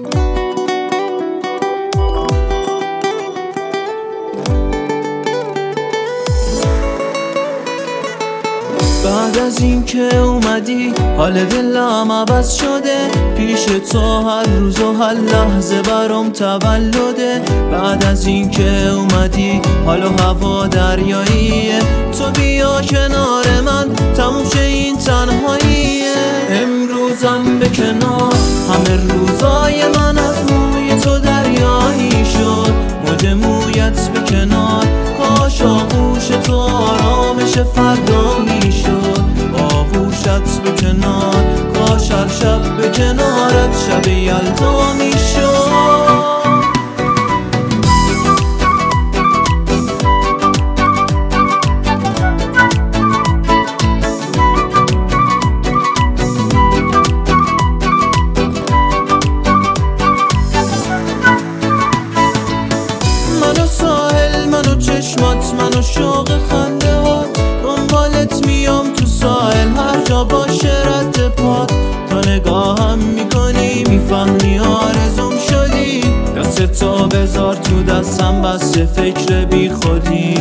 بعد از این که اومدی حال دلم عوض شده، پیش تو هر روز و هر لحظه برام تولده. بعد از این که اومدی حال و هوا دریاییه، تو بیا کنار من تموم شه این تنهاییه. امروزم به کنار، همه روزای من از موی تو دریایی شد. موج مویت به کنار، کاش آغوش تو آرامش فردا میشد. آغوشت به کنار، کاش هر شب به کنارت شب یلدا میشد. منو ساحل، منو چشمات، منو شوق خنده هات، دنبالت میام تو ساحل هر جا باشه رد پات. تا نگاهم میکنی میفهمی آرزوم شدی، دستتو بذار تو دستم بس فکر بی خودی.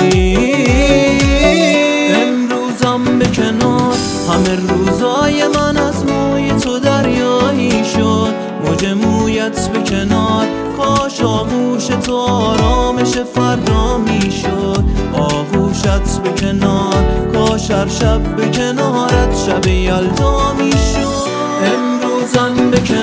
امروزم به کنار، همه روزای من از موی تو دریایی شد. موج مویت به کنار، کاش آغوش تو آرامش فردا میشد. آغوشت به کنار، کاش هر شب به کنارت شب یلدا میشد. امروزم به کنار